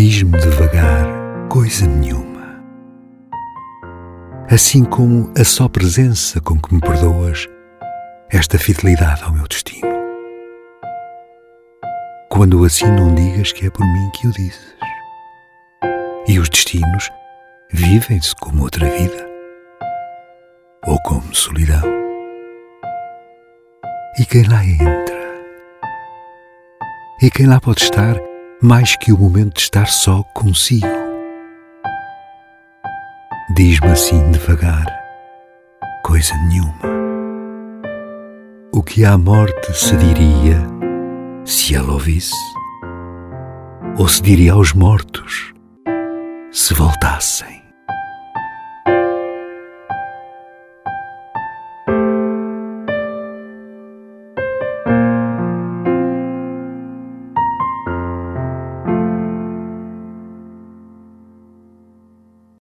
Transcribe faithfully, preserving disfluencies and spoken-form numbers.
Diz-me devagar coisa nenhuma, assim como a só presença com que me perdoas esta fidelidade ao meu destino. Quando assim não digas que é por mim que o dizes. E os destinos vivem-se como outra vida, ou como solidão. E quem lá entra? E quem lá pode estar mais que o momento de estar só consigo? Diz-me assim devagar coisa nenhuma. O que à morte se diria se ela ouvisse? Ou se diria aos mortos se voltassem?